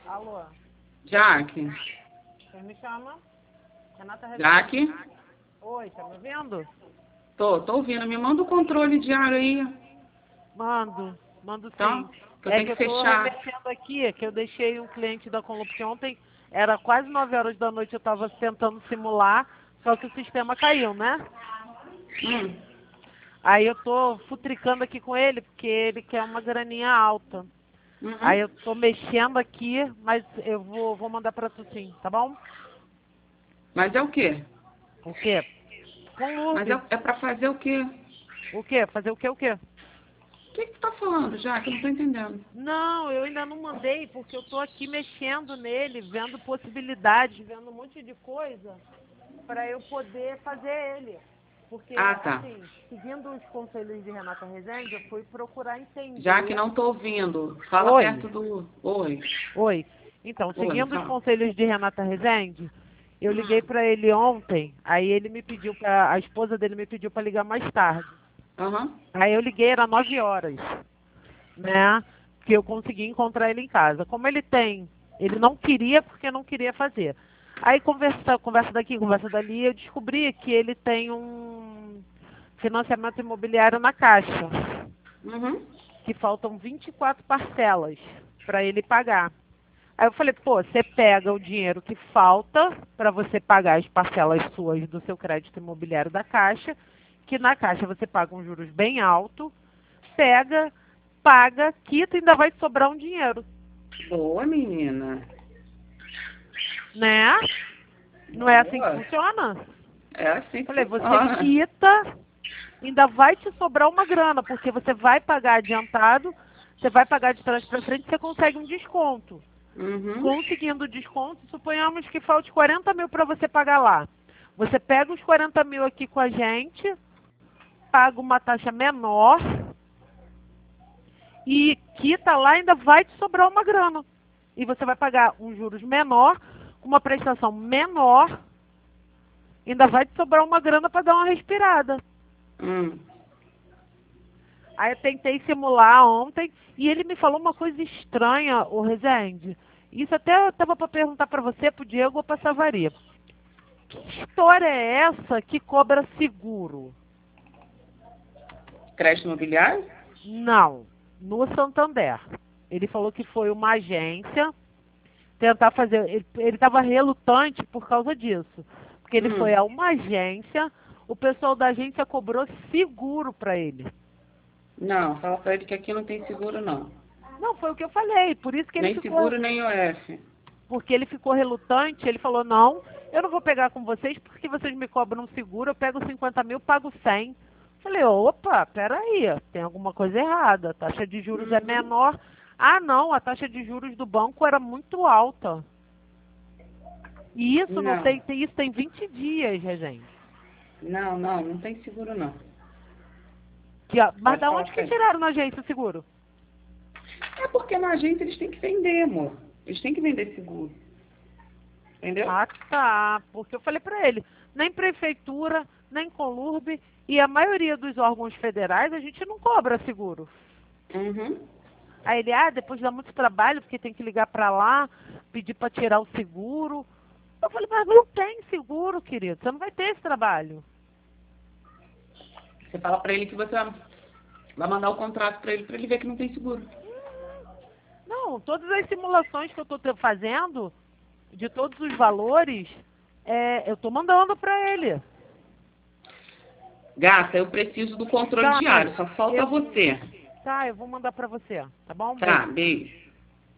Alô, Jaque? quem me chama? Renata Rezende. Jaque? Oi, tá me ouvindo? Tô ouvindo. Me manda o controle diário aí, Mando tá? sim. Que eu É tenho que que eu tô fechar. remetendo aqui, que eu deixei um cliente da Conlup que ontem, era quase 9 horas da noite, eu tava tentando simular, só que o sistema caiu, né? Hum, Aí eu tô futricando aqui com ele, porque ele quer uma graninha alta. Aí uhum. eu tô mexendo aqui, mas eu vou mandar pra tu sim, tá bom? Mas é o quê? O quê? Mas Conlup. é pra fazer o quê? O quê? Fazer o quê, o quê? O que tu tá falando, Jaque? Eu não tô entendendo. Não, eu ainda não mandei, porque eu tô aqui mexendo nele, vendo possibilidades, vendo um monte de coisa para eu poder fazer ele. Porque, Ah, tá. assim, seguindo os conselhos de Renata Rezende, eu fui procurar Jaque, entender. não tô ouvindo. Fala Oi, perto do... Oi. oi. Então, Oi, seguindo os fala. conselhos de Renata Rezende, eu liguei Hum. para ele ontem, aí ele me pediu para, a esposa dele me pediu para ligar mais tarde. Aham. Aí eu liguei, era 9 horas. Né? Que eu consegui encontrar ele em casa. Como ele não queria porque não queria fazer. Aí conversa daqui, conversa dali, eu descobri que ele tem um financiamento imobiliário na Caixa, Uhum. que faltam 24 parcelas para ele pagar. Aí eu falei, pô, você pega o dinheiro que falta para você pagar as parcelas suas do seu crédito imobiliário da Caixa, que na Caixa você paga um juros bem alto, pega, paga, quita e ainda vai te sobrar um dinheiro, Boa, menina. né? Não é assim que Boa. funciona? É assim que Falei, você funciona. quita, ainda vai te sobrar uma grana, porque você vai pagar adiantado, você vai pagar de trás para frente, você consegue um desconto. Uhum. Conseguindo desconto, suponhamos que falte 40 mil para você pagar lá. Você pega os 40 mil aqui com a gente, paga uma taxa menor e quita lá, ainda vai te sobrar uma grana. E você vai pagar um juros menor, com uma prestação menor, ainda vai te sobrar uma grana para dar uma respirada. Hum. Aí eu tentei simular ontem e ele me falou uma coisa estranha, o Rezende. Isso até eu estava para perguntar para você, para o Diego ou para a Savaria. Que história é essa que cobra seguro? Crédito imobiliário? Não, no Santander. Ele falou que foi uma agência tentar fazer. Ele estava relutante por causa disso. Porque ele foi Hum. a uma agência, o pessoal da agência cobrou seguro para ele. Não, fala pra ele que aqui não tem seguro, não. Não, foi o que eu falei, por isso que ele Nem ficou. seguro, nem IOF. Porque ele ficou relutante, ele falou, não, eu não vou pegar com vocês porque vocês me cobram seguro, eu pego 50 mil, pago 100. Falei, opa, peraí, tem alguma coisa errada, a taxa de juros é Uhum. menor. Ah, não, a taxa de juros do banco era muito alta. E isso não Não, isso tem 20 dias, Regente. não tem seguro, não. Mas Pode da falar onde pra que ele. tiraram na agência o seguro? É porque na agência eles têm que vender, amor. Eles têm que vender seguro. Entendeu? Ah, tá, porque eu falei pra ele, nem prefeitura, nem Conlurb e a maioria dos órgãos federais a gente não cobra seguro. Uhum. Aí ele, depois dá muito trabalho, porque tem que ligar pra lá, pedir pra tirar o seguro. Eu falei, mas não tem seguro, querido, você não vai ter esse trabalho. Você fala pra ele que você vai mandar o contrato pra ele ver que não tem seguro. Não, todas as simulações que eu tô fazendo, de todos os valores, eu tô mandando pra ele. Gata, eu preciso do controle Tá, diário, só falta eu, você. tá, eu vou mandar pra você, tá bom? Tá, Beijo. beijo.